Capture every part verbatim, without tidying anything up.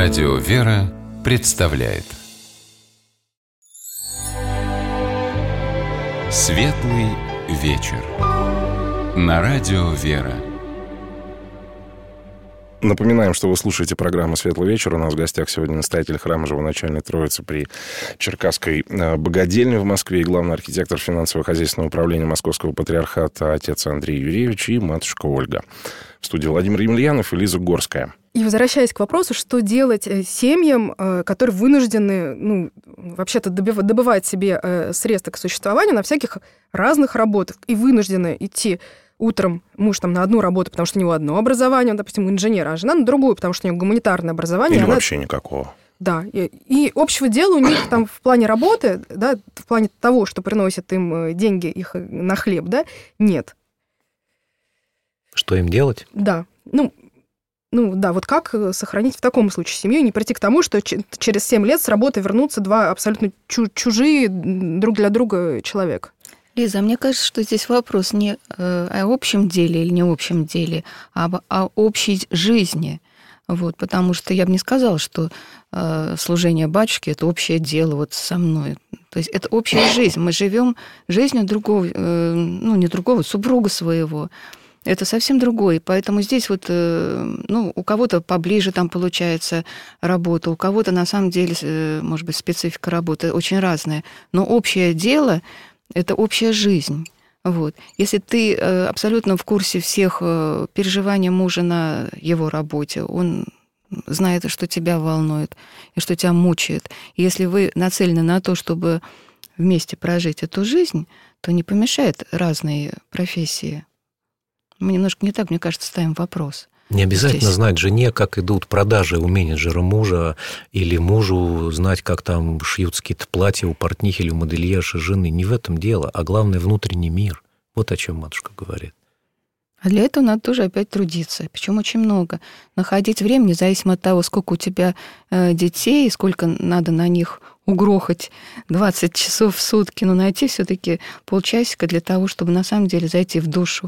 Радио «Вера» представляет Светлый вечер на Радио «Вера». Напоминаем, что вы слушаете программу «Светлый вечер». У нас в гостях сегодня настоятель храма Живоначальной Троицы при Черкасской богадельне в Москве и главный архитектор финансово-хозяйственного управления Московского патриархата отец Андрей Юрьевич и матушка Ольга. В студии Владимир Емельянов и Лиза Горская. И возвращаясь к вопросу, что делать семьям, которые вынуждены, ну, вообще-то добывать себе средства к существованию на всяких разных работах и вынуждены идти утром, муж там на одну работу, потому что у него одно образование, он, допустим, инженер, а жена на другую, потому что у нее гуманитарное образование. Или она... вообще никакого. Да, и, и общего дела у них там в плане работы, да, в плане того, что приносит им деньги их на хлеб, да, нет. Что им делать? Да, ну... Ну да, вот как сохранить в таком случае семью и не прийти к тому, что через семь лет с работы вернутся два абсолютно чужие друг для друга человека? Лиза, мне кажется, что здесь вопрос не о общем деле или не общем деле, а о общей жизни. Вот, потому что я бы не сказала, что служение батюшки – это общее дело вот со мной. То есть это общая жизнь. Мы живем жизнью другого, ну не другого, супруга своего. Это совсем другое. Поэтому здесь вот, ну, у кого-то поближе там получается работа, у кого-то на самом деле, может быть, специфика работы очень разная. Но общее дело – это общая жизнь. Вот. Если ты абсолютно в курсе всех переживаний мужа на его работе, он знает, что тебя волнует и что тебя мучает. И если вы нацелены на то, чтобы вместе прожить эту жизнь, то не помешает разные профессии. Мы немножко не так, мне кажется, ставим вопрос. Не обязательно здесь. Знать жене, как идут продажи у менеджера мужа, или мужу знать, как там шьются какие-то платья у портних или у модельерши жены. Не в этом дело, а главное внутренний мир. Вот о чем матушка говорит. А для этого надо тоже опять трудиться, причем очень много. Находить время, независимо от того, сколько у тебя э, детей, сколько надо на них угрохать двадцать часов в сутки, но найти все-таки полчасика для того, чтобы на самом деле зайти в душу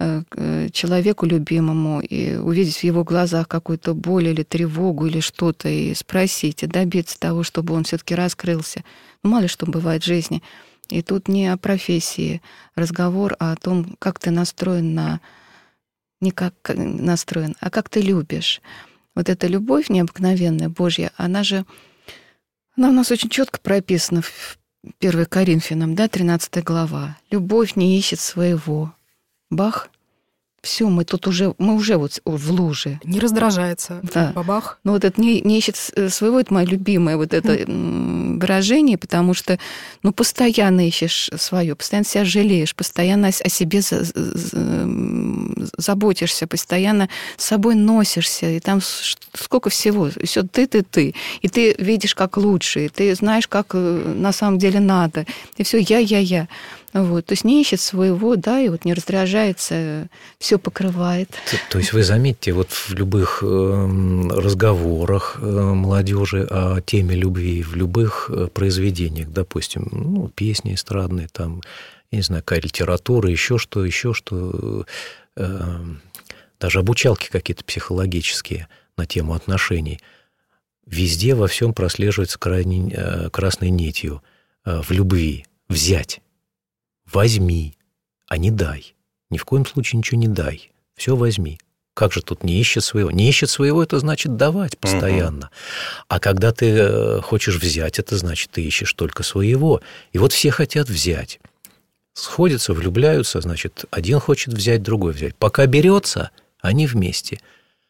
человеку любимому и увидеть в его глазах какую-то боль или тревогу или что-то, и спросить, и добиться того, чтобы он все-таки раскрылся. Ну, мало ли что бывает в жизни. И тут не о профессии разговор, а о том, как ты настроен на... Не как настроен, а как ты любишь. Вот эта любовь необыкновенная, Божья, она же... Она у нас очень четко прописана в первой Коринфянам, да, тринадцатая глава. «Любовь не ищет своего». Бах, все, мы тут уже, мы уже вот в луже. Не раздражается. Да. Бабах. Ну вот это не, не ищет своего, это мое любимое вот это mm. выражение, потому что, ну, постоянно ищешь свое, постоянно себя жалеешь, постоянно о себе за, за, заботишься, постоянно с собой носишься, и там сколько всего, все ты, ты, ты, и ты видишь, как лучше, и ты знаешь, как на самом деле надо, и все я, я, я. Вот, то есть не ищет своего, да, и вот не раздражается, все покрывает. То, то есть вы заметьте, вот в любых э, разговорах э, молодежи о теме любви, в любых э, произведениях, допустим, ну, песни эстрадные, там, я не знаю, какая литература, еще что, еще что, э, даже обучалки какие-то психологические на тему отношений, везде во всем прослеживается крайне, э, красной нитью э, в любви взять. Возьми, а не дай. Ни в коем случае ничего не дай. Все возьми. Как же тут не ищет своего? Не ищет своего, это значит давать постоянно. Uh-huh. А когда ты хочешь взять, это значит, ты ищешь только своего. И вот все хотят взять. Сходятся, влюбляются, значит, один хочет взять, другой взять. Пока берется, они вместе.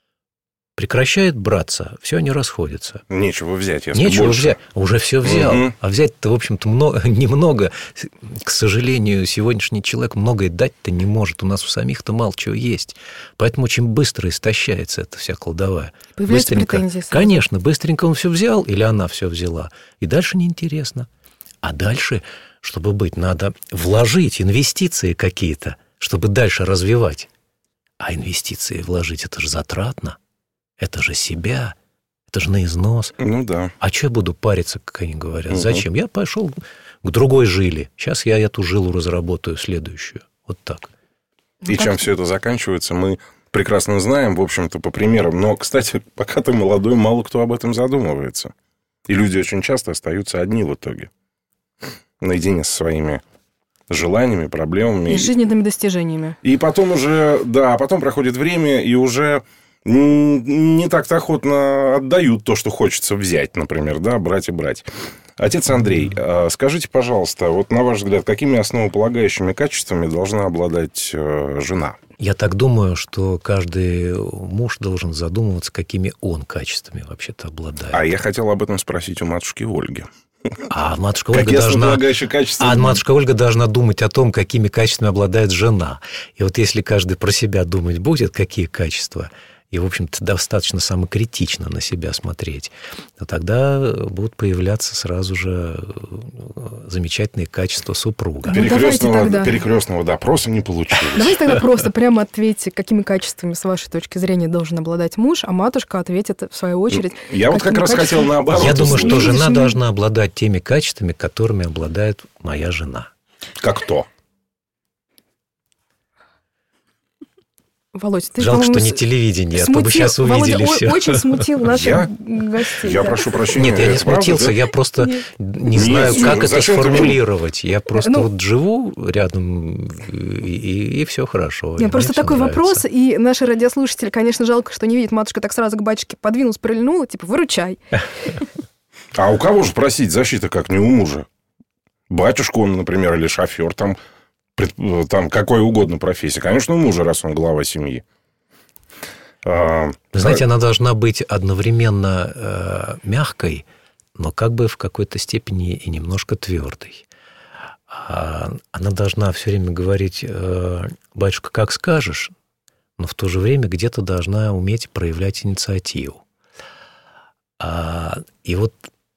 Прекращает браться, все, они расходятся. Нечего взять, если Нечего больше. взять, уже все взял. Угу. А взять-то, в общем-то, много, немного. К сожалению, сегодняшний человек многое дать-то не может. У нас у самих-то мало чего есть. Поэтому очень быстро истощается эта вся кладовая. Появляются претензии. Конечно, быстренько он все взял или она все взяла. И дальше неинтересно. А дальше, чтобы быть, надо вложить инвестиции какие-то, чтобы дальше развивать. А инвестиции вложить – это же затратно. Это же себя, это же на износ. Ну да. А что я буду париться, как они говорят? Угу. Зачем? Я пошел к другой жиле. Сейчас я эту жилу разработаю следующую. Вот так. И ну, чем все это заканчивается, мы прекрасно знаем, в общем-то, по примерам. Но, кстати, пока ты молодой, мало кто об этом задумывается. И люди очень часто остаются одни в итоге. Наедине со своими желаниями, проблемами. И жизненными достижениями. И потом уже, да, потом проходит время, и уже не так-то охотно отдают то, что хочется взять, например, да, брать и брать. Отец Андрей, скажите, пожалуйста, вот на ваш взгляд, какими основополагающими качествами должна обладать жена? Я так думаю, что каждый муж должен задумываться, какими он качествами вообще-то обладает. А я хотел об этом спросить у матушки Ольги. А матушка Ольга должна... А матушка Ольга должна думать о том, какими качествами обладает жена. И вот если каждый про себя думать будет, какие качества, и, в общем-то, достаточно самокритично на себя смотреть, то тогда будут появляться сразу же замечательные качества супруга. Перекрестного, ну, тогда... перекрестного допроса не получилось. Давайте тогда просто прямо ответьте, какими качествами, с вашей точки зрения, должен обладать муж, а матушка ответит, в свою очередь... Я вот как раз хотел наоборот. Я думаю, что жена должна обладать теми качествами, которыми обладает моя жена. Как кто? Володь, ты, жалко, что не телевидение, смутил, а то бы сейчас увидели Володя, все. Очень смутил наших я? гостей. Я да. прошу прощения. Нет, я не смутился, правда, я просто нет. не знаю, нет, как нет, это сформулировать. Я просто ну, вот живу рядом, и, и, и все хорошо. Нет, просто такой нравится. Вопрос, и наши радиослушатели, конечно, жалко, что не видят. Матушка так сразу к батюшке подвинулась, прильнула, типа, выручай. А у кого же просить защиты, как не у мужа? Батюшку он, например, или шофер там... Там какой угодно профессия. Конечно, у мужа, раз он глава семьи. Вы знаете, она должна быть одновременно э, мягкой, но как бы в какой-то степени и немножко твердой. А она должна все время говорить: э, батюшка, как скажешь, но в то же время где-то должна уметь проявлять инициативу. А, и вот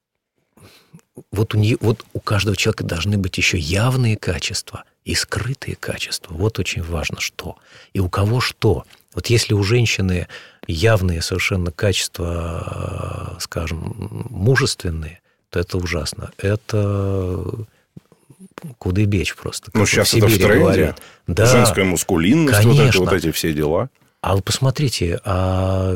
Вот у, нее, вот у каждого человека должны быть еще явные качества и скрытые качества. Вот очень важно, что. И у кого что. Вот если у женщины явные совершенно качества, скажем, мужественные, то это ужасно. Это кудыбечь просто. Ну, сейчас это в тренде. Да. Женская мускулинность, вот эти, вот эти все дела. А вы посмотрите, а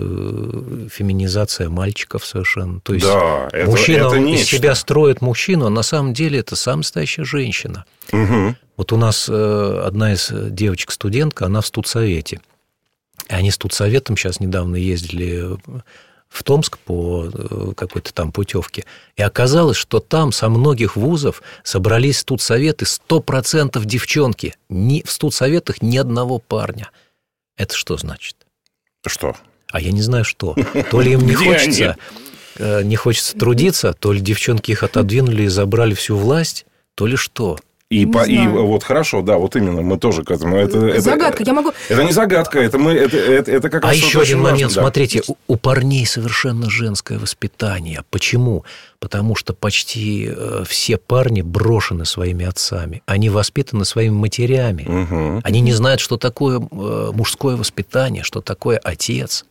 феминизация мальчиков совершенно. То есть да, это, мужчина это из себя строит мужчину, а на самом деле это самая настоящая женщина. Угу. Вот у нас одна из девочек-студентка, она в студсовете. И они с студсоветом сейчас недавно ездили в Томск по какой-то там путевке. И оказалось, что там со многих вузов собрались студсоветы сто процентов девчонки. Ни, в студсоветах ни одного парня. Это что значит? Что? А я не знаю, что. То ли им не хочется, не хочется трудиться, то ли девчонки их отодвинули и забрали всю власть, то ли что. И, по, и вот хорошо, да, вот именно, мы тоже к этому. Это, загадка, это, я могу... Это не загадка, это, мы, это, это, это как раз... А еще один момент, важно, смотрите, да. у, у парней совершенно женское воспитание. Почему? Потому что почти все парни брошены своими отцами. Они воспитаны своими матерями. Угу. Они не знают, что такое мужское воспитание, что такое отец.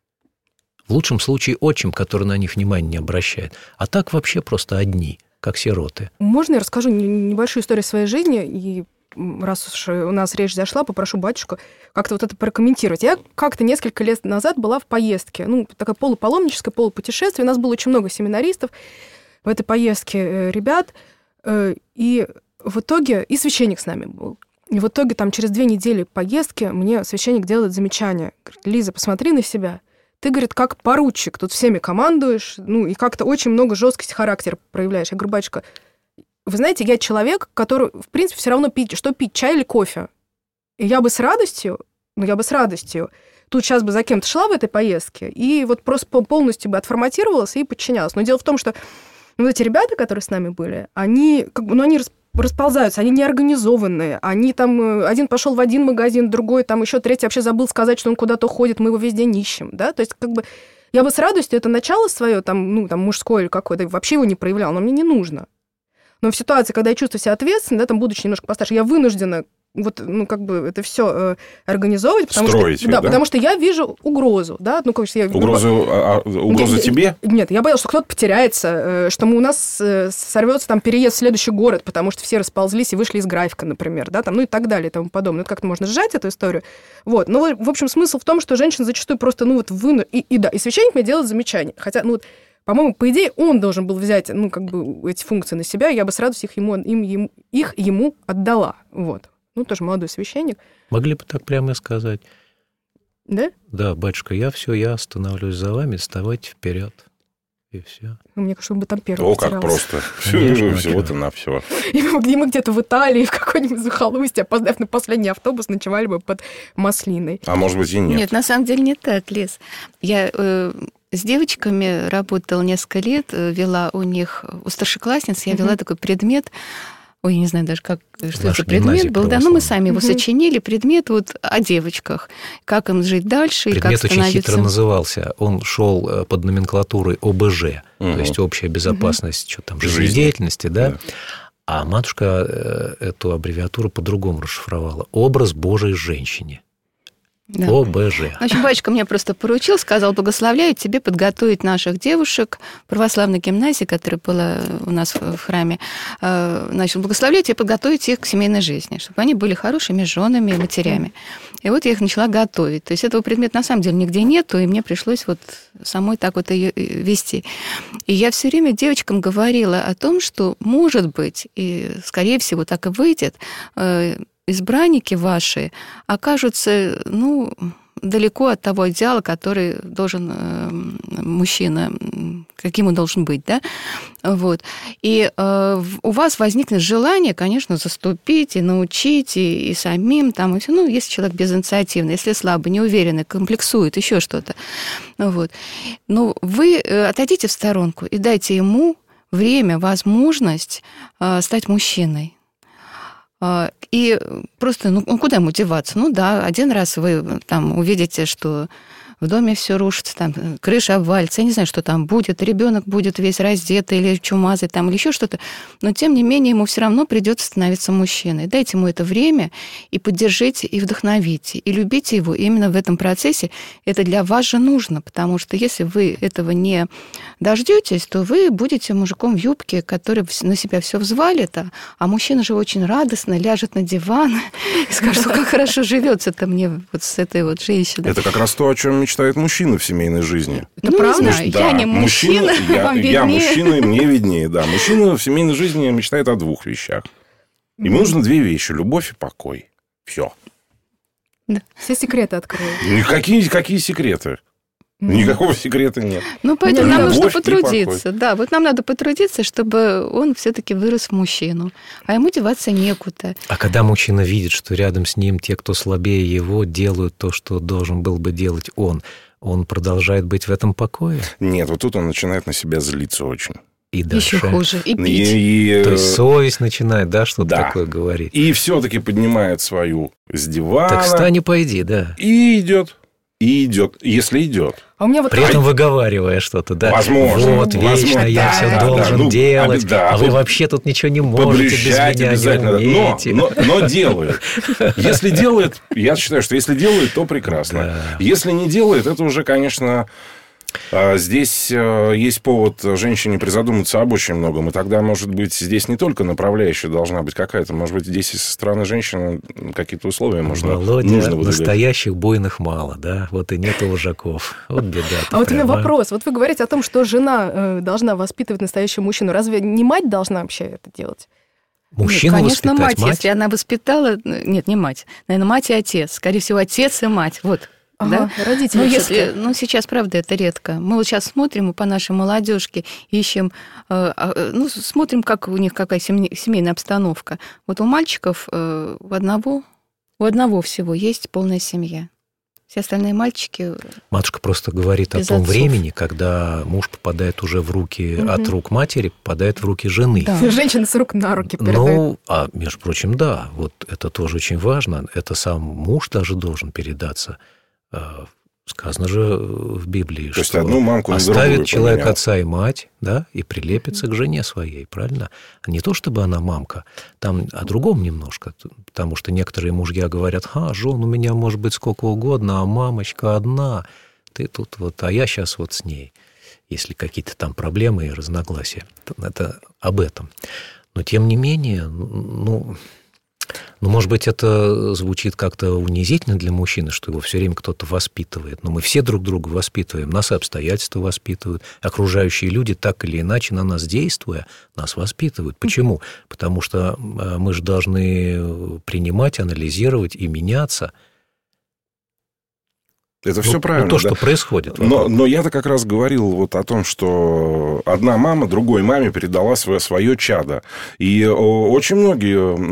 В лучшем случае отчим, который на них внимания не обращает. А так вообще просто одни, как сироты. Можно я расскажу небольшую историю своей жизни? И раз уж у нас речь зашла, попрошу батюшку как-то вот это прокомментировать. Я как-то несколько лет назад была в поездке. Ну, такая полупаломническая, полупутешествие. У нас было очень много семинаристов в этой поездке, ребят. И в итоге... И священник с нами был. И в итоге там через две недели поездки мне священник делает замечание. Говорит: Лиза, посмотри на себя. Ты, говорит, как поручик, тут всеми командуешь, ну, и как-то очень много жесткости характера проявляешь. Я говорю: батюшка, вы знаете, я человек, который, в принципе, все равно пить, что пить, чай или кофе. И я бы с радостью, ну, я бы с радостью тут сейчас бы за кем-то шла в этой поездке и вот просто полностью бы отформатировалась и подчинялась. Но дело в том, что вот эти ребята, которые с нами были, они, как бы, ну, они расползаются, они неорганизованные, они там, один пошел в один магазин, другой, там еще третий вообще забыл сказать, что он куда-то ходит, мы его везде не ищем, да, то есть как бы я бы с радостью это начало свое, там, ну, там, мужское или какое-то, вообще его не проявляла, но мне не нужно. Но в ситуации, когда я чувствую себя ответственной, да, там, будучи немножко постарше, я вынуждена вот, ну, как бы это все э, организовывать, потому Строить, что, да, да? потому что я вижу угрозу, да, ну, конечно, я... Угрозу, а, угрозу нет, тебе? Нет, я боялась, что кто-то потеряется, э, что мы, у нас э, сорвется там переезд в следующий город, потому что все расползлись и вышли из графика, например, да, там, ну, и так далее, и тому подобное. Это как-то можно сжать эту историю. Вот, но, в общем, смысл в том, что женщина зачастую просто, ну, вот, выну... И, и да, и священник мне делает замечания, хотя, ну, вот, по-моему, по идее, он должен был взять, ну, как бы, эти функции на себя, и я бы с радостью их ему, им, ему, их ему отдала, вот. Ну, тоже молодой священник. Могли бы так прямо и сказать. Да? Да, батюшка, я все, я становлюсь за вами, вставайте вперед. И все. Ну, мне кажется, он бы там первый О, как потерялся. просто. Конечно, Всего-то на все. И мы, мы где-то в Италии, в какой-нибудь захолустье, опоздав на последний автобус, ночевали бы под Маслиной. А может быть и нет. Нет, на самом деле не так, Лиз. Я э, с девочками работала несколько лет, э, вела у них, у старшеклассниц, я вела mm-hmm. такой предмет. Ой, я не знаю даже, как, что Наш это предмет был. Да, но мы сами его угу. сочинили. Предмет вот о девочках. Как им жить дальше предмет и как становиться... очень хитро назывался. Он шел под номенклатурой О Б Ж, угу. то есть общая безопасность, угу. что там, жизнедеятельности, да? да. А матушка эту аббревиатуру по-другому расшифровала. Образ Божией женщине. Да. О Б Ж. В общем, батюшка мне просто поручил, сказал, благословляю тебе подготовить наших девушек в православной гимназии, которая была у нас в храме, значит, благословляю тебе подготовить их к семейной жизни, чтобы они были хорошими женами и матерями. И вот я их начала готовить. То есть этого предмета на самом деле нигде нету, и мне пришлось вот самой так вот ее вести. И я все время девочкам говорила о том, что, может быть, и, скорее всего, так и выйдет, избранники ваши окажутся, ну, далеко от того идеала, который должен э, мужчина, каким он должен быть, да, вот. И э, у вас возникнет желание, конечно, заступить и научить, и, и самим там, и все, ну, если человек безинициативный, если слабый, неуверенный, комплексует, еще что-то, вот. Но вы отойдите в сторонку и дайте ему время, возможность э, стать мужчиной. И просто, ну, куда ему деваться? Ну да, один раз вы там увидите, что в доме все рушится, там крыша обвалится, я не знаю, что там будет, ребенок будет весь раздетый или чумазый там, или еще что-то, но тем не менее ему все равно придется становиться мужчиной. Дайте ему это время и поддержите, и вдохновите, и любите его. И именно в этом процессе это для вас же нужно, потому что если вы этого не дождетесь, то вы будете мужиком в юбке, который на себя все взвалит, а, а мужчина же очень радостно ляжет на диван и скажет, как хорошо живется-то мне вот с этой вот женщиной. Это как раз то, о чем мечтает мужчина в семейной жизни. Это ну, правда? Не знаю, да, я не мужчина, мужчина я, вам я мужчина, мне виднее, да. Мужчина в семейной жизни мечтает о двух вещах. Ему mm-hmm. нужно две вещи: любовь и покой. Все. Да. Все секреты открою. Какие, какие секреты? Никакого секрета нет. Ну, поэтому нам нужно Любовь потрудиться. Да, вот нам надо потрудиться, чтобы он все-таки вырос в мужчину. А ему деваться некуда. А когда мужчина видит, что рядом с ним те, кто слабее его, делают то, что должен был бы делать он, он продолжает быть в этом покое? Нет, вот тут он начинает на себя злиться очень. И дальше. Еще хуже. И пить. И, и, То есть совесть начинает, да, что-то да. такое говорить. И все-таки поднимает свою с дивана. Так встань и пойди, да. И идет. И идет, если идет. А у меня вот При этом выговаривая что-то, да? Возможно. Вот, возможно, вечно я да, все да, должен да, ну, делать, да, а вы тут вообще тут ничего не можете без меня, обязательно. не умеете. Но, но, но делает. Если делает, я считаю, что если делает, то прекрасно. Да. Если не делает, это уже, конечно... Здесь есть повод женщине призадуматься об очень многом. И тогда, может быть, здесь не только направляющая должна быть какая-то. Может быть, здесь и со стороны женщины какие-то условия можно, Володя, нужно выдвигать. Настоящих буйных мало, да? Вот и нету вожаков. Вот беда. А вот у меня вопрос. Вот вы говорите о том, что жена должна воспитывать настоящего мужчину. Разве не мать должна вообще это делать? Мужчину Нет, конечно, воспитать, мать, мать, если она воспитала... Нет, не мать. Наверное, мать и отец. Скорее всего, отец и мать. Вот. Ага, да? родители. Ну, если, ну, сейчас, правда, это редко. Мы вот сейчас смотрим по нашей молодежке, ищем, э, ну, смотрим, как у них какая семейная обстановка. Вот у мальчиков э, у одного, у одного всего есть полная семья. Все остальные мальчики... Матушка просто говорит о том отцов. времени, когда муж попадает уже в руки, угу. от рук матери, попадает в руки жены. Да. Женщина с рук на руки передает. Ну, а между прочим, да, вот это тоже очень важно. Это сам муж даже должен передаться Сказано же в Библии, То что одну мамку оставит человек поменял. отца и мать, да, и прилепится к жене своей, правильно? Не то, чтобы она мамка, там о другом немножко, потому что некоторые мужья говорят, а, жен у меня может быть сколько угодно, а мамочка одна, ты тут вот, а я сейчас вот с ней, если какие-то там проблемы и разногласия. Это об этом. Но тем не менее, ну... Ну, может быть, это звучит как-то унизительно для мужчины, что его все время кто-то воспитывает. Но мы все друг друга воспитываем, нас и обстоятельства воспитывают. Окружающие люди, так или иначе, на нас действуя, нас воспитывают. Почему? Потому что мы же должны принимать, анализировать и меняться. Это ну, все правильно. Ну, то, да? что происходит. Но, но я-то как раз говорил вот о том, что одна мама другой маме передала свое, свое чадо. И очень многие...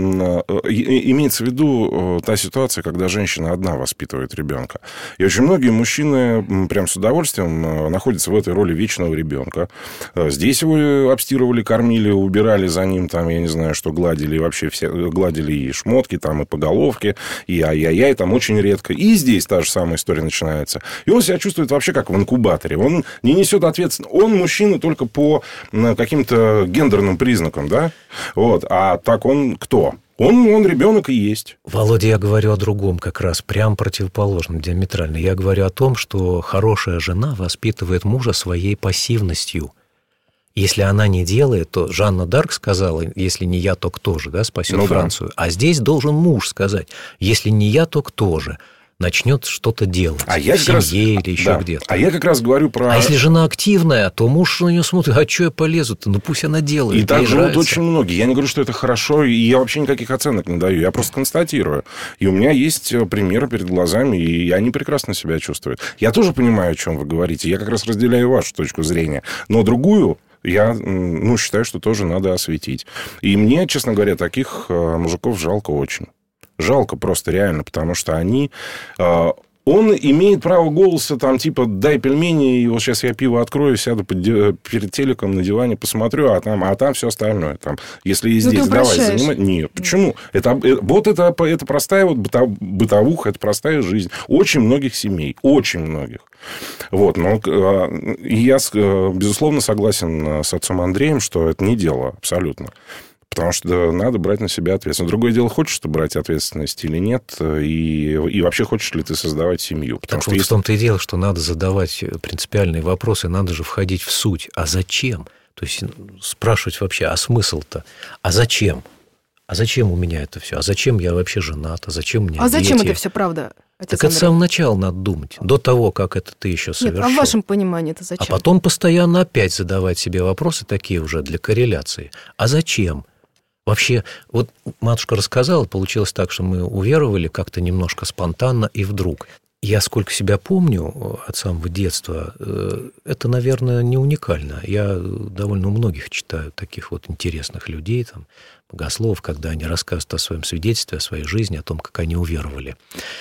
Имеется в виду та ситуация, когда женщина одна воспитывает ребенка. И очень многие мужчины прям с удовольствием находятся в этой роли вечного ребенка. Здесь его обстирывали, кормили, убирали за ним, там, я не знаю, что гладили, и вообще все гладили и шмотки, там, и по головке, и ай-яй-яй, там очень редко. И здесь та же самая история начинается. Начинается. И он себя чувствует вообще как в инкубаторе. Он не несет ответственности. Он мужчина только по каким-то гендерным признакам, да? Вот. А так он кто? Он, он ребенок и есть. Володя, я говорю о другом как раз, прям противоположном, диаметрально. Я говорю о том, что хорошая жена воспитывает мужа своей пассивностью. Если она не делает, то Жанна д'Арк сказала, если не я, то кто же, да, спасет ну, Францию. Да. А здесь должен муж сказать, если не я, то кто же начнет что-то делать а я в семье раз, или еще да. где-то. А я как раз говорю про... А если жена активная, то муж на нее смотрит, а что я полезу-то? Ну, пусть она делает. И так живут очень многие. Я не говорю, что это хорошо, и я вообще никаких оценок не даю. Я просто констатирую. И у меня есть примеры перед глазами, и они прекрасно себя чувствуют. Я тоже понимаю, о чем вы говорите. Я как раз разделяю вашу точку зрения. Но другую... Я ну, считаю, что тоже надо осветить. И мне, честно говоря, таких мужиков жалко очень. Жалко просто реально, потому что они... Э, он имеет право голоса, там, типа, дай пельмени, и вот сейчас я пиво открою, сяду под, перед телеком на диване, посмотрю, а там, а там все остальное. Там, если и здесь, давай, занимай... Нет, почему? Это, вот это, это простая вот бытовуха, это простая жизнь. Очень многих семей, очень многих. Вот, но э, я, безусловно, согласен с отцом Андреем, что это не дело абсолютно. Потому что надо брать на себя ответственность. Другое дело, хочешь ты брать ответственность или нет, и, и вообще хочешь ли ты создавать семью. Потому так что вот есть... в том-то и дело, что надо задавать принципиальные вопросы, надо же входить в суть. А зачем? То есть спрашивать вообще, а смысл-то? А зачем? А зачем у меня это все? А зачем я вообще женат? А зачем у меня А дети? зачем это все, правда? Так это с самого начала надо думать. До того, как это ты еще совершил. Нет, а в вашем понимании это зачем? А потом постоянно опять задавать себе вопросы такие уже для корреляции. А зачем? Вообще, вот матушка рассказала, получилось так, что мы уверовали как-то немножко спонтанно и вдруг. Я сколько себя помню от самого детства, это, наверное, не уникально. Я довольно у многих читаю таких вот интересных людей, там, богословов, когда они рассказывают о своем свидетельстве, о своей жизни, о том, как они уверовали.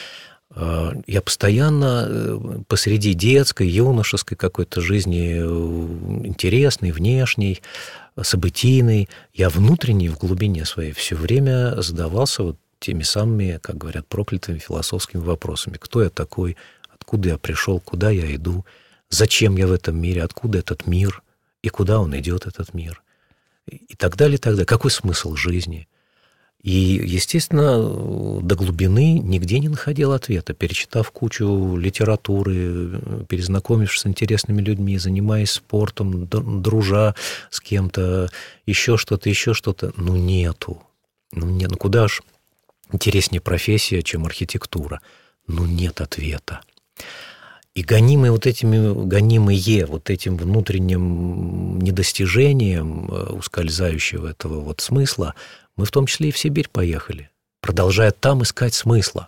Я постоянно посреди детской, юношеской какой-то жизни, интересной, внешней, событийной, я внутренне, в глубине своей все время задавался вот теми самыми, как говорят, проклятыми философскими вопросами. Кто я такой? Откуда я пришел? Куда я иду? Зачем я в этом мире? Откуда этот мир? И куда он идет, этот мир? И так далее, и так далее. Какой смысл жизни? И, естественно, до глубины нигде не находил ответа. Перечитав кучу литературы, перезнакомившись с интересными людьми, занимаясь спортом, дружа с кем-то, еще что-то, еще что-то, ну, нету. Ну, нет, ну, куда ж интереснее профессия, чем архитектура? Ну, нет ответа. И гонимые вот этими, гонимые вот этим внутренним недостижением ускользающего этого вот смысла, мы в том числе и в Сибирь поехали, продолжая там искать смысла.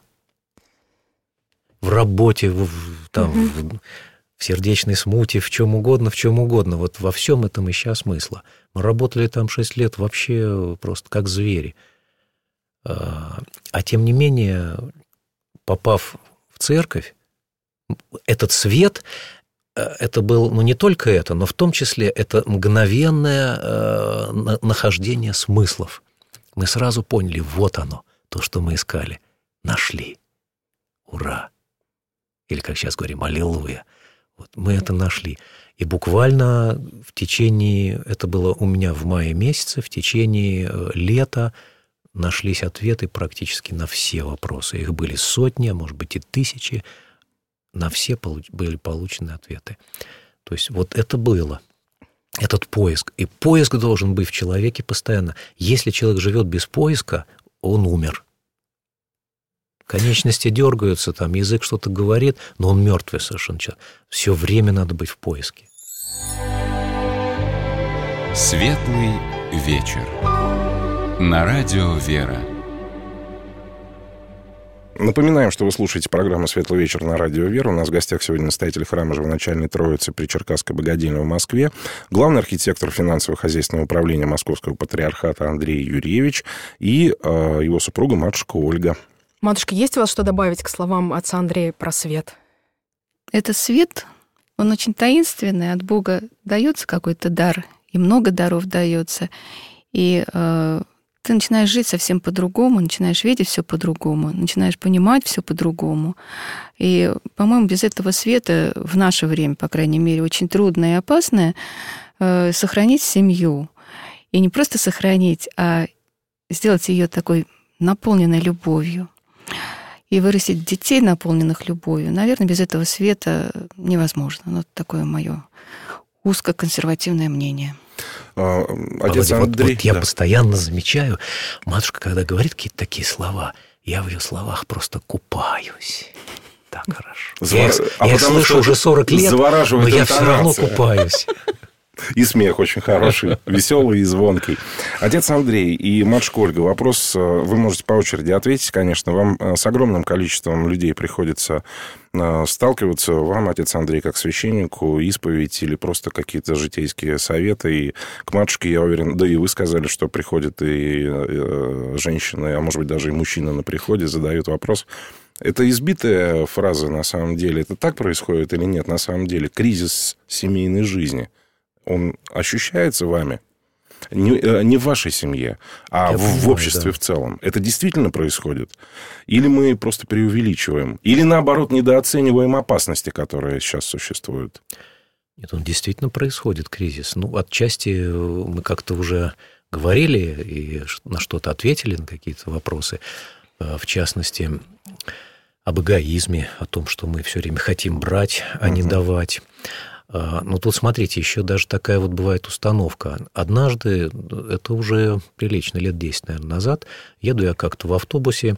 В работе, в, там, угу. в, в сердечной смуте, в чем угодно, в чем угодно. Вот во всем этом ища смысла. Мы работали там шесть лет вообще просто как звери. А, а тем не менее, попав в церковь, этот свет, это был, ну, не только это, но в том числе это мгновенное э, нахождение смыслов. Мы сразу поняли, вот оно, то, что мы искали. Нашли. Ура! Или, как сейчас говорим, аллилуйя. Вот мы это нашли. И буквально в течение, это было у меня в мае месяце, в течение лета нашлись ответы практически на все вопросы. Их были сотни, а может быть и тысячи. На все были получены ответы. То есть вот это было. Этот поиск. И поиск должен быть в человеке постоянно. Если человек живет без поиска, он умер. Конечности дергаются, там язык что-то говорит, но он мертвый совершенно человек. Все время надо быть в поиске. Светлый вечер. На радио «Вера». Напоминаем, что вы слушаете программу «Светлый вечер» на радио «Вера». У нас в гостях сегодня настоятель храма Живоначальной Троицы при Черкасской Богадельне в Москве, главный архитектор финансово-хозяйственного управления Московского патриархата Андрей Юрьевич и э, его супруга матушка Ольга. Матушка, есть у вас что добавить к словам отца Андрея про свет? Это свет, он очень таинственный, от Бога дается какой-то дар, и много даров дается. И э, ты начинаешь жить совсем по-другому, начинаешь видеть все по-другому, начинаешь понимать все по-другому. И, по-моему, без этого света в наше время, по крайней мере, очень трудно и опасно э, сохранить семью. И не просто сохранить, а сделать ее такой наполненной любовью. И вырастить детей, наполненных любовью. Наверное, без этого света невозможно. Вот такое мое узкоконсервативное мнение. А, отец Володя, Андрей, вот, вот я да. постоянно замечаю, матушка, когда говорит какие-то такие слова, я в ее словах просто купаюсь. Так хорошо. Звор... Я их, а я их слышу уже сорок лет, но я все равно купаюсь. И смех очень хороший, веселый и звонкий. Отец Андрей и матушка Ольга, вопрос вы можете по очереди ответить, конечно. Вам с огромным количеством людей приходится сталкиваться. Вам, отец Андрей, как священнику, исповедь или просто какие-то житейские советы. И к матушке, я уверен, да и вы сказали, что приходят и женщины, а может быть даже и мужчины на приходе, задают вопрос. Это избитая фраза на самом деле. Это так происходит или нет на самом деле? Кризис семейной жизни. Он ощущается вами? Не, не в вашей семье, а в, понимаю, в обществе да. в целом. Это действительно происходит? Или мы просто преувеличиваем? Или, наоборот, недооцениваем опасности, которые сейчас существуют? Нет, он действительно происходит, кризис. Ну, отчасти мы как-то уже говорили и на что-то ответили, на какие-то вопросы. В частности, об эгоизме, о том, что мы все время хотим брать, а не давать. Но тут, смотрите, еще даже такая вот бывает установка. Однажды, это уже прилично, лет десять, наверное, назад, еду я как-то в автобусе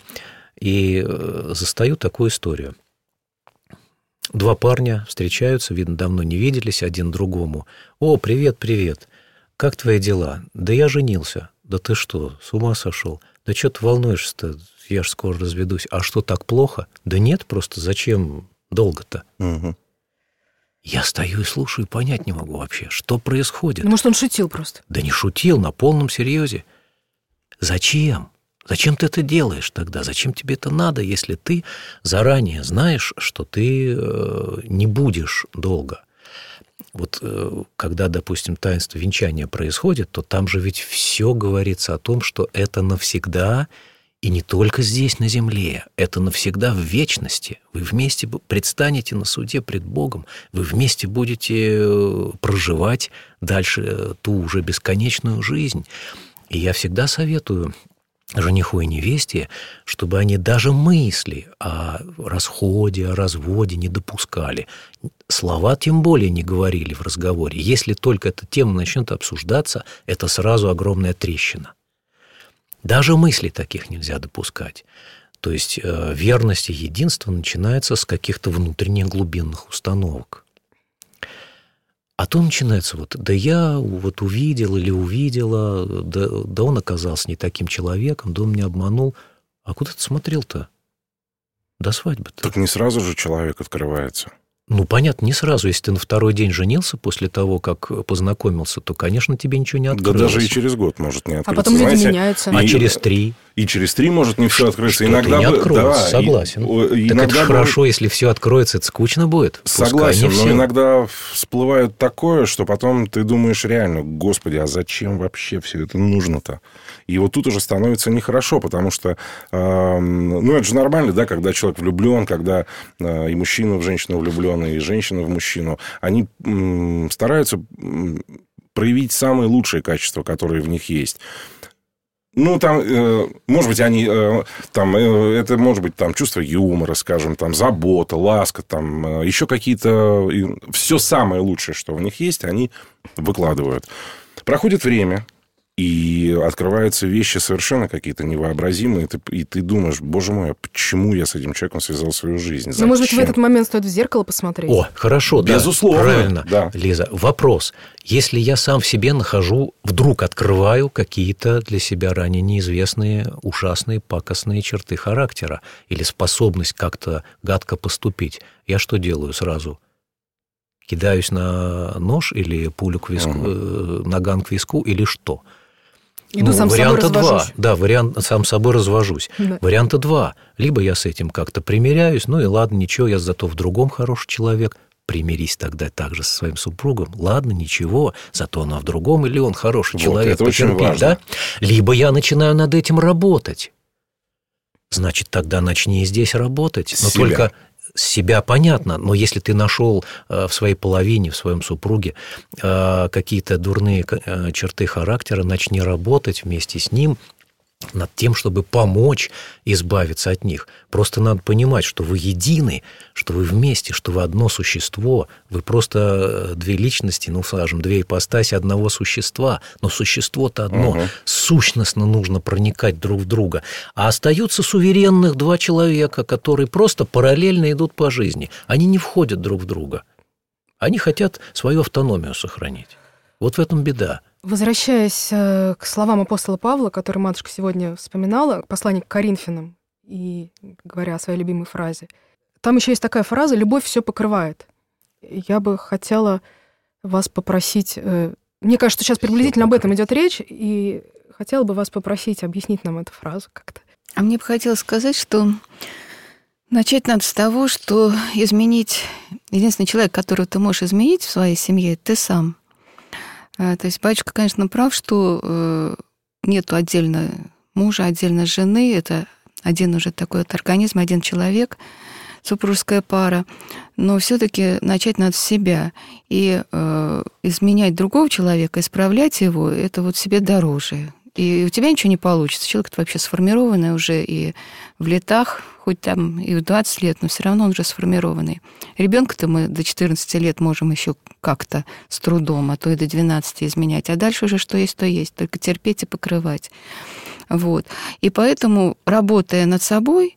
и застаю такую историю. Два парня встречаются, видно, давно не виделись, один другому. «О, привет, привет! Как твои дела?» «Да я женился». «Да ты что, с ума сошел? Да что ты волнуешься-то? Я ж скоро разведусь». «А что, так плохо?» «Да нет, просто зачем долго-то?» Угу. Я стою и слушаю, понять не могу вообще, что происходит. Ну, может, он шутил просто? Да не шутил, на полном серьезе. Зачем? Зачем ты это делаешь тогда? Зачем тебе это надо, если ты заранее знаешь, что ты не будешь долго? Вот когда, допустим, таинство венчания происходит, то там же ведь все говорится о том, что это навсегда. И не только здесь, на земле. Это навсегда в вечности. Вы вместе предстанете на суде пред Богом. Вы вместе будете проживать дальше ту уже бесконечную жизнь. И я всегда советую жениху и невесте, чтобы они даже мысли о расходе, о разводе не допускали. Слова тем более не говорили в разговоре. Если только эта тема начнет обсуждаться, это сразу огромная трещина. Даже мыслей таких нельзя допускать. То есть э, верность и единство начинается с каких-то внутренних глубинных установок. А то начинается вот, да я вот увидел или увидела, да, да он оказался не таким человеком, да он меня обманул. А куда ты смотрел-то? До свадьбы-то. Так не сразу же человек открывается. Ну, понятно, не сразу. Если ты на второй день женился после того, как познакомился, то, конечно, тебе ничего не открылось. Да даже и через год может не открыться. А потом люди меняются. А и, через три? И через три может не все открыться. Что-то иногда не бы, откроется, да, согласен. И, так это будет... хорошо, если все откроется, это скучно будет. Согласен, но все. иногда всплывает такое, что потом ты думаешь реально, господи, а зачем вообще все это нужно-то? И вот тут уже становится нехорошо, потому что, э, ну, это же нормально, да, когда человек влюблен, когда э, и мужчина в женщину влюблен, и женщина в мужчину, они э, стараются э, проявить самые лучшие качества, которые в них есть. Ну, там, э, может быть, они, э, там, э, это может быть там чувство юмора, скажем, там, забота, ласка, там, э, еще какие-то... Э, все самое лучшее, что в них есть, они выкладывают. Проходит время, и открываются вещи совершенно какие-то невообразимые, и ты, и ты думаешь, боже мой, а почему я с этим человеком связал свою жизнь? Зачем? Ну, может быть, в этот момент стоит в зеркало посмотреть? О, хорошо, да. Безусловно. Правильно, да. Лиза. Вопрос. Если я сам в себе нахожу, вдруг открываю какие-то для себя ранее неизвестные, ужасные, пакостные черты характера или способность как-то гадко поступить, я что делаю сразу? Кидаюсь на нож или пулю к виску, uh-huh. наган к виску или что? Иду ну, сам с собой развожусь. Два. Да, вариант сам собой развожусь. Да. Варианта два. Либо я с этим как-то примиряюсь, ну и ладно, ничего, я зато в другом хороший человек. Примирись тогда также со своим супругом. Ладно, ничего, зато она в другом, или он хороший вот, человек. Это очень важно. Да? Либо я начинаю над этим работать. Значит, тогда начни и здесь работать. Но Себя. только... Себя понятно, но если ты нашел в своей половине, в своем супруге какие-то дурные черты характера, начни работать вместе с ним над тем, чтобы помочь избавиться от них. Просто надо понимать, что вы едины, что вы вместе, что вы одно существо, вы просто две личности, ну, скажем, две ипостаси одного существа, но существо-то одно. Угу. Сущностно нужно проникать друг в друга. А остаются суверенных два человека, которые просто параллельно идут по жизни. Они не входят друг в друга. Они хотят свою автономию сохранить. Вот в этом беда. Возвращаясь к словам апостола Павла, которые матушка сегодня вспоминала, послание к Коринфянам, и говоря о своей любимой фразе, там еще есть такая фраза «любовь все покрывает». Я бы хотела вас попросить... Мне кажется, сейчас приблизительно об этом идет речь, и хотела бы вас попросить объяснить нам эту фразу как-то. А мне бы хотелось сказать, что начать надо с того, что изменить... Единственный человек, которого ты можешь изменить в своей семье, это ты сам. То есть батюшка, конечно, прав, что нету отдельно мужа, отдельно жены. Это один уже такой вот организм, один человек, супружеская пара. Но все-таки начать надо с себя. И э, изменять другого человека, исправлять его, это вот себе дороже. И у тебя ничего не получится. Человек-то вообще сформированный уже и в летах, хоть там и в двадцать лет, но все равно он уже сформированный. Ребенка-то мы до четырнадцати лет можем еще как-то с трудом, а то и до двенадцати изменять. А дальше уже что есть, то есть. Только терпеть и покрывать. Вот. И поэтому, работая над собой,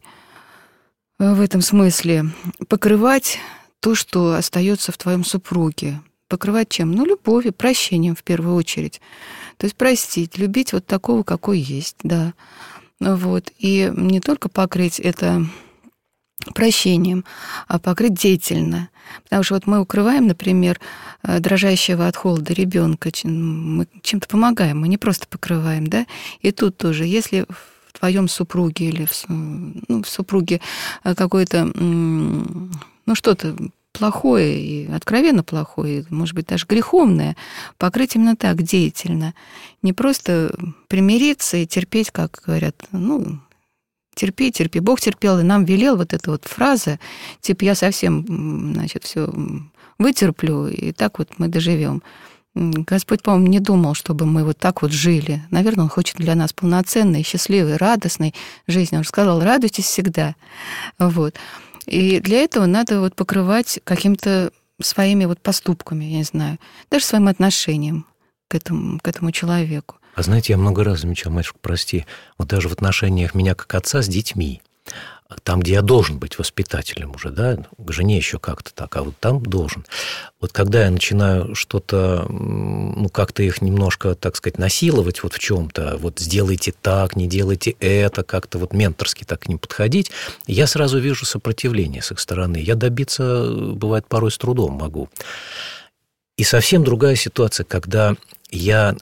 в этом смысле, покрывать то, что остается в твоем супруге. Покрывать чем? Ну, любовью, прощением в первую очередь. То есть простить, любить вот такого, какой есть, да. Вот. И не только покрыть это прощением, а покрыть деятельно. Потому что вот мы укрываем, например, дрожащего от холода ребенка, мы чем-то помогаем, мы не просто покрываем, да. И тут тоже, если в твоем супруге или в, ну, в супруге какое-то, ну, что-то плохое и откровенно плохое, может быть, даже греховное, покрыть именно так, деятельно. Не просто примириться и терпеть, как говорят, ну, терпи, терпи. Бог терпел и нам велел, вот эта вот фраза, типа, я совсем, значит, все вытерплю, и так вот мы доживем. Господь, по-моему, не думал, чтобы мы вот так вот жили. Наверное, Он хочет для нас полноценной, счастливой, радостной жизни. Он сказал, радуйтесь всегда. Вот. И для этого надо вот покрывать какими-то своими вот поступками, я не знаю, даже своим отношением к этому, к этому человеку. А знаете, я много раз замечал, матушка, прости, вот даже в отношениях меня как отца с детьми, там, где я должен быть воспитателем уже, да, к жене еще как-то так, а вот там должен. Вот когда я начинаю что-то, ну, как-то их немножко, так сказать, насиловать вот в чем-то, вот сделайте так, не делайте это, как-то вот менторски так к ним подходить, я сразу вижу сопротивление с их стороны. Я добиться, бывает, порой с трудом могу. И совсем другая ситуация, когда я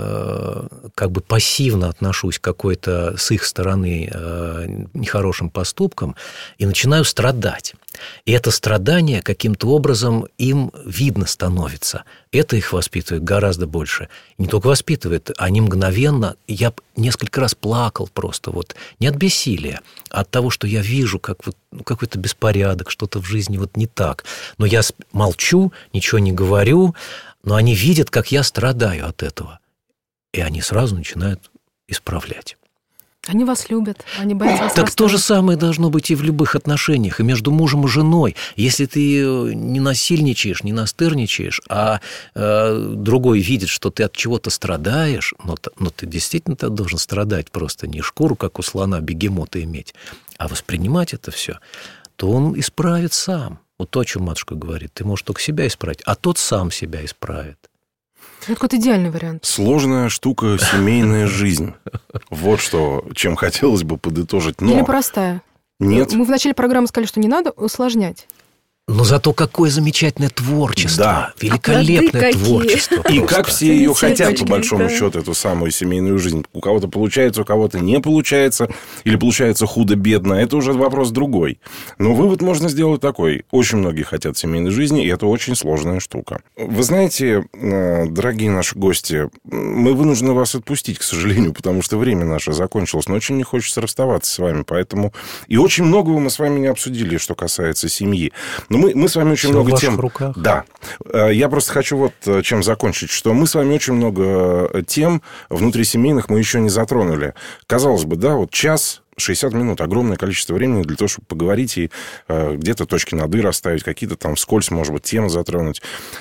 э, как бы пассивно отношусь к какой-то с их стороны э, нехорошим поступкам и начинаю страдать. И это страдание каким-то образом им видно становится. Это их воспитывает гораздо больше. И не только воспитывает, они мгновенно... Я несколько раз плакал просто вот не от бессилия, а от того, что я вижу как вот, ну, какой-то беспорядок, что-то в жизни вот не так. Но я молчу, ничего не говорю, но они видят, как я страдаю от этого. И они сразу начинают исправлять. Они вас любят, они боятся вас Так расстроить. то же самое должно быть и в любых отношениях, и между мужем и женой. Если ты не насильничаешь, не настырничаешь, а э, другой видит, что ты от чего-то страдаешь, но, но ты действительно -то должен страдать просто, не шкуру, как у слона, бегемота иметь, а воспринимать это все, то он исправит сам. Вот то, о чем матушка говорит. Ты можешь только себя исправить, а тот сам себя исправит. Это какой-то идеальный вариант. Сложная штука семейная жизнь. Вот что, чем хотелось бы подытожить. Но Или простая? нет. Мы в начале программы сказали, что не надо усложнять. Но зато какое замечательное творчество, Да. великолепное А плоды творчество. И просто. как все ее хотят, по Цветочками, большому да. счету, эту самую семейную жизнь. У кого-то получается, у кого-то не получается, или получается худо-бедно, это уже вопрос другой. Но вывод можно сделать такой. Очень многие хотят семейной жизни, и это очень сложная штука. Вы знаете, дорогие наши гости, мы вынуждены вас отпустить, к сожалению, потому что время наше закончилось, но очень не хочется расставаться с вами, поэтому... И очень многого мы с вами не обсудили, что касается семьи. Но мы, мы с вами очень Всё много в ваших тем... руках. Да. Я просто хочу вот чем закончить, что мы с вами очень много тем внутрисемейных мы еще не затронули. Казалось бы, да, вот час... шестьдесят минут, огромное количество времени для того, чтобы поговорить и э, где-то точки над «и» расставить, какие-то там вскользь, может быть, темы затронуть.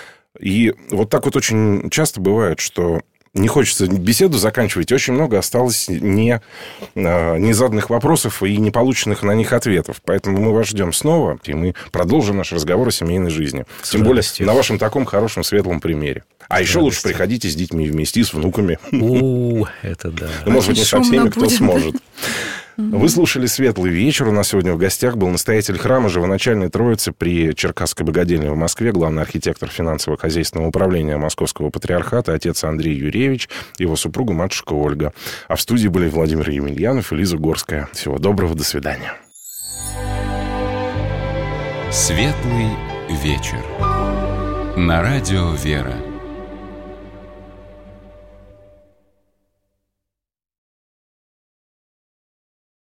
И вот так вот очень часто бывает, что не хочется беседу заканчивать, очень много осталось не, э, незаданных вопросов и не полученных на них ответов. Поэтому мы вас ждем снова, и мы продолжим наш разговор о семейной жизни. С Тем более радостью. на вашем таком хорошем, светлом примере. А еще лучше приходите с детьми вместе, с внуками. У, это да. Ну, может быть, не со Шумно всеми, кто будет. сможет. Вы слушали «Светлый вечер». У нас сегодня в гостях был настоятель храма Живоначальной Троицы при Черкасской богадельне в Москве, главный архитектор финансово-хозяйственного управления Московского патриархата, отец Андрей Юрьевич, его супруга, матушка Ольга. А в студии были Владимир Емельянов и Лиза Горская. Всего доброго, до свидания. «Светлый вечер» на радио «Вера».